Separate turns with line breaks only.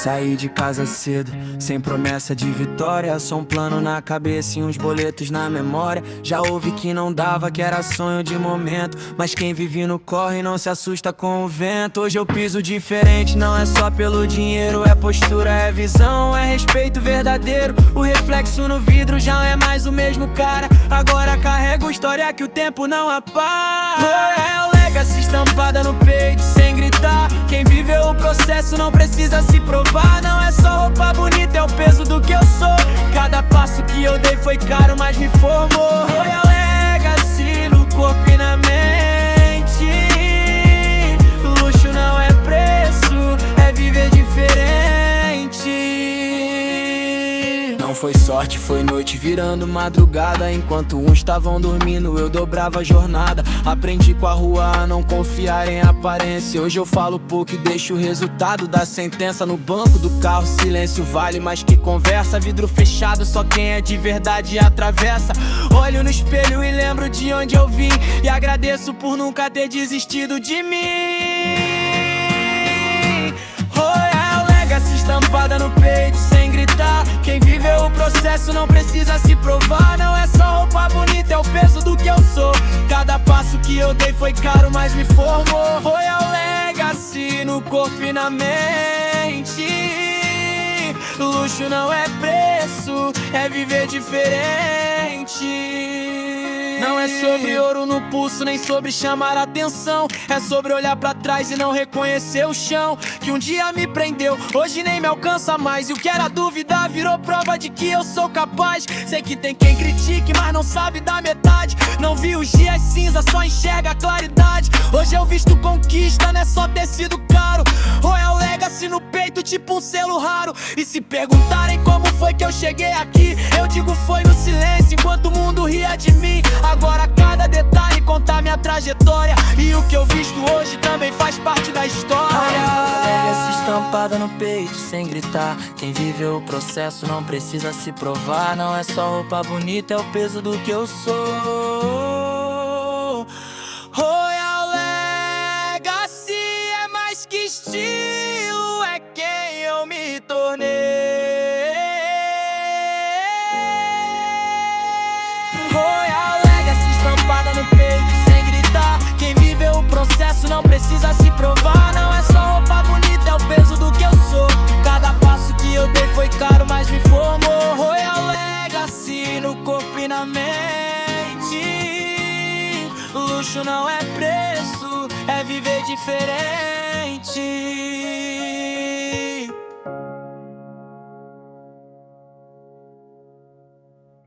Saí de casa cedo, sem promessa de vitória, só um plano na cabeça e uns boletos na memória. Já ouvi que não dava, que era sonho de momento, mas quem vive no corre não se assusta com o vento. Hoje eu piso diferente, não é só pelo dinheiro, é postura, é visão, é respeito verdadeiro. O reflexo no vidro já é mais o mesmo cara, agora carrego história que o tempo não apaga. É o legacy estampada no peito, sem gritar. Quem viveu o processo não precisa se provar. Não é só roupa bonita, é o peso do que eu sou. Cada passo que eu dei foi caro, mas me formou. Royal Legacy no corpo e na mente. Luxo não é preço, é viver diferente. Não foi sorte, foi noite virando madrugada. Enquanto uns estavam dormindo, eu dobrava a jornada. Aprendi com a rua a não confiar em aparência. Hoje eu falo pouco e deixo o resultado da sentença no banco do carro. Silêncio vale mais que conversa. Vidro fechado, só quem é de verdade atravessa. Olho no espelho e lembro de onde eu vim, e agradeço por nunca ter desistido de mim. Estampada no peito, sem gritar. Quem viveu o processo não precisa se provar. Não é só roupa bonita, é o peso do que eu sou. Cada passo que eu dei foi caro, mas me formou. Royal Legacy no corpo e na mente. Luxo não é preço, é viver diferente. Não é sobre ouro no pulso, nem sobre chamar atenção. É sobre olhar pra trás e não reconhecer o chão que um dia me prendeu, hoje nem me alcança mais. E o que era dúvida virou prova de que eu sou capaz. Sei que tem quem critique, mas não sabe da metade. Não vi os dias cinza, só enxerga a claridade. Hoje eu visto conquista, não é só tecido caro. Royal Legacy no peito, tipo um selo raro. E se perguntarem como foi que eu cheguei aqui, eu digo foi no silêncio, enquanto o mundo ria de mim. Agora cada detalhe conta minha trajetória, e o que eu visto hoje também faz parte da história. Legacy estampada no peito, sem gritar. Quem viveu o processo não precisa se provar. Não é só roupa bonita, é o peso do que eu sou. Royal Legacy é mais que estilo, é quem eu me tornei. No peito, sem gritar. Quem viveu o processo não precisa se provar. Não é só roupa bonita, é o peso do que eu sou. Cada passo que eu dei foi caro, mas me formou. Royal Legacy no corpo e na mente. Luxo não é preço, é viver diferente.